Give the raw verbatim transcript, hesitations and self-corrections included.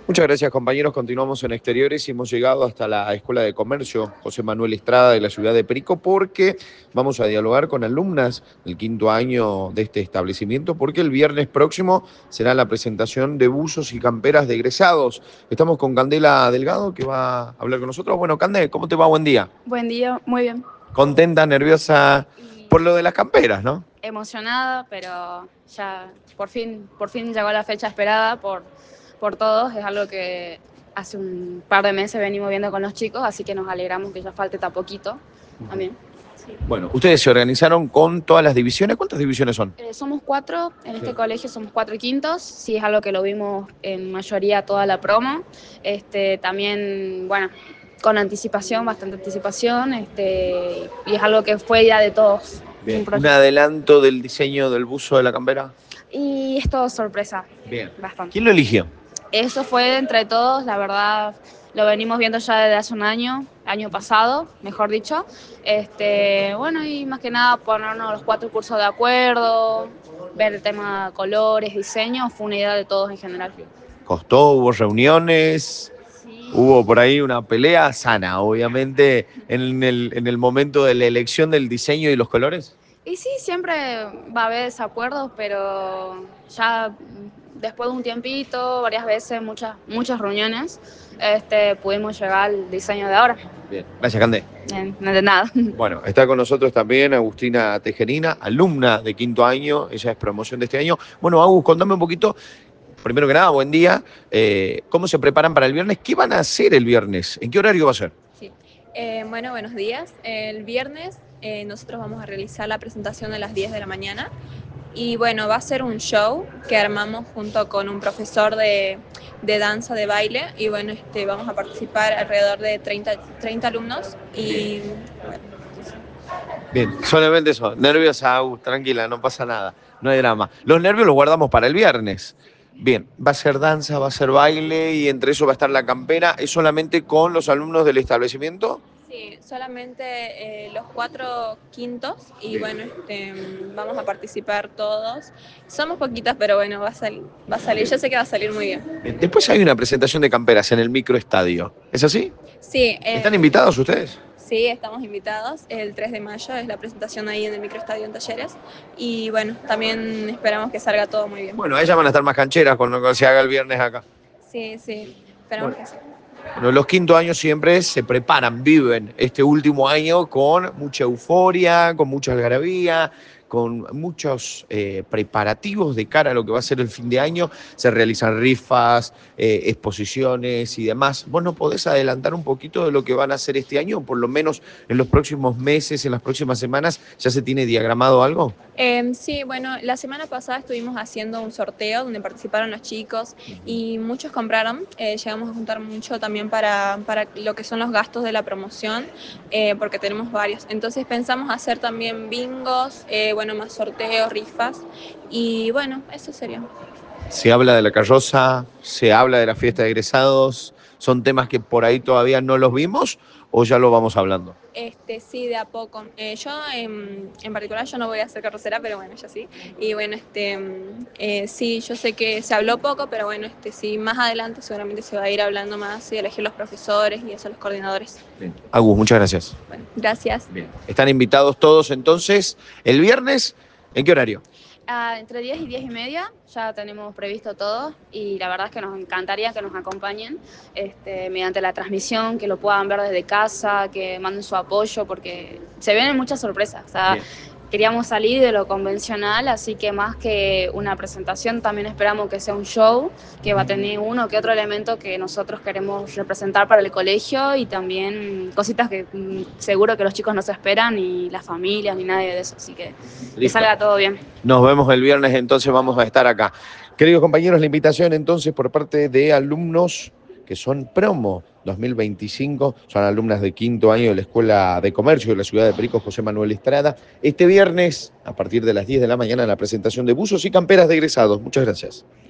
Muchas gracias, compañeros. Continuamos en Exteriores y hemos llegado hasta la Escuela de Comercio José Manuel Estrada de la ciudad de Perico porque vamos a dialogar con alumnas del quinto año de este establecimiento porque el viernes próximo será la presentación de buzos y camperas de egresados. Estamos con Candela Delgado que va a hablar con nosotros. Bueno, Candela, ¿cómo te va? Buen día. Buen día, muy bien. Contenta, nerviosa Y por lo de las camperas, ¿no? emocionada, pero ya por fin, por fin llegó la fecha esperada por, por todos. Es algo que hace un par de meses venimos viendo con los chicos, así que nos alegramos que ya falte tan poquito también. Sí. Bueno, ustedes se organizaron con todas las divisiones. ¿Cuántas divisiones son? Eh, somos cuatro, en este Sí. colegio somos cuatro quintos, sí es algo que lo vimos en mayoría toda la promo. Este, también, bueno, con anticipación, bastante anticipación, este, y es algo que fue idea de todos. Bien. Un ¿Un adelanto del diseño del buzo de la campera? Y es todo sorpresa, Bien. bastante. ¿Quién lo eligió? Eso fue entre todos, la verdad, lo venimos viendo ya desde hace un año, año pasado, mejor dicho. Este, bueno, y más que nada ponernos los cuatro cursos de acuerdo, ver el tema colores, diseño, fue una idea de todos en general. ¿Costó? ¿Hubo reuniones? Sí. Hubo por ahí una pelea sana, obviamente, en el, en el momento de la elección del diseño y los colores. Y sí, siempre va a haber desacuerdos, pero ya después de un tiempito, varias veces, muchas, muchas reuniones, este, pudimos llegar al diseño de ahora. Bien, gracias, Candé. Eh, no de nada. Bueno, está con nosotros también Agustina Tejerina, alumna de quinto año, ella es promoción de este año. Bueno, Agus, contame un poquito, primero que nada, buen día, eh, ¿cómo se preparan para el viernes? ¿Qué van a hacer el viernes? ¿En qué horario va a ser? Sí. Eh, bueno, buenos días. El viernes eh, nosotros vamos a realizar la presentación a las diez de la mañana y bueno, va a ser un show que armamos junto con un profesor de, de danza, de baile y bueno, este, vamos a participar alrededor de treinta, treinta alumnos y bueno, Bien, solamente eso. Nervios, Agus, tranquila, no pasa nada, no hay drama. Los nervios los guardamos para el viernes. Bien, va a ser danza, va a ser baile y entre eso va a estar la campera. ¿Es solamente con los alumnos del establecimiento? sí, solamente eh, los cuatro quintos y Bien. bueno, este, vamos a participar todos. Somos poquitas, pero bueno, va a salir, va a salir. Yo sé que va a salir muy bien. Bien, después hay una presentación de camperas en el microestadio. ¿Es así? Sí, eh, ¿Están invitados ustedes? sí, estamos invitados. El tres de mayo es la presentación ahí en el microestadio en Talleres. Y bueno, también esperamos que salga todo muy bien. Bueno, ellas van a estar más cancheras con lo que se haga el viernes acá. Sí, sí, esperamos Bueno. que sí. Bueno, los quinto años siempre se preparan, viven este último año con mucha euforia, con mucha algarabía, con muchos eh, preparativos de cara a lo que va a ser el fin de año. Se realizan rifas, eh, exposiciones y demás. ¿Vos no podés adelantar un poquito de lo que van a hacer este año? Por lo menos en los próximos meses, en las próximas semanas, ¿ya se tiene diagramado algo? Eh, sí, bueno, la semana pasada estuvimos haciendo un sorteo donde participaron los chicos y muchos compraron. Eh, llegamos a juntar mucho también para, para lo que son los gastos de la promoción, eh, porque tenemos varios. Entonces pensamos hacer también bingos, eh, bueno, más sorteos, rifas y bueno, eso sería. Se habla de la carroza, se habla de la fiesta de egresados. ¿Son temas que por ahí todavía no los vimos o ya lo vamos hablando? Este, sí, de a poco. Eh, yo en, en particular yo no voy a ser carrocera, pero bueno, ya sí. Y bueno, este, eh, sí, yo sé que se habló poco, pero bueno, este, sí, más adelante seguramente se va a ir hablando más y elegir los profesores y eso, los coordinadores. Bien. Agus, muchas gracias. Bueno, gracias. Bien. Están invitados todos entonces el viernes. ¿En qué horario? Ah, entre diez y diez y media ya tenemos previsto todo y la verdad es que nos encantaría que nos acompañen este, mediante la transmisión, que lo puedan ver desde casa, que manden su apoyo porque se vienen muchas sorpresas. O sea, Bien. queríamos salir de lo convencional, así que más que una presentación también esperamos que sea un show, que va a tener uno que otro elemento que nosotros queremos representar para el colegio y también cositas que mm, seguro que los chicos no se esperan, ni las familias, ni nadie de eso, así que que Listo. salga todo bien. Nos vemos el viernes, entonces vamos a estar acá. Queridos compañeros, la invitación entonces por parte de alumnos que son promo dos mil veinticinco, son alumnas de quinto año de la Escuela de Comercio de la ciudad de Perico José Manuel Estrada. Este viernes, a partir de las diez de la mañana, la presentación de buzos y camperas de egresados. Muchas gracias.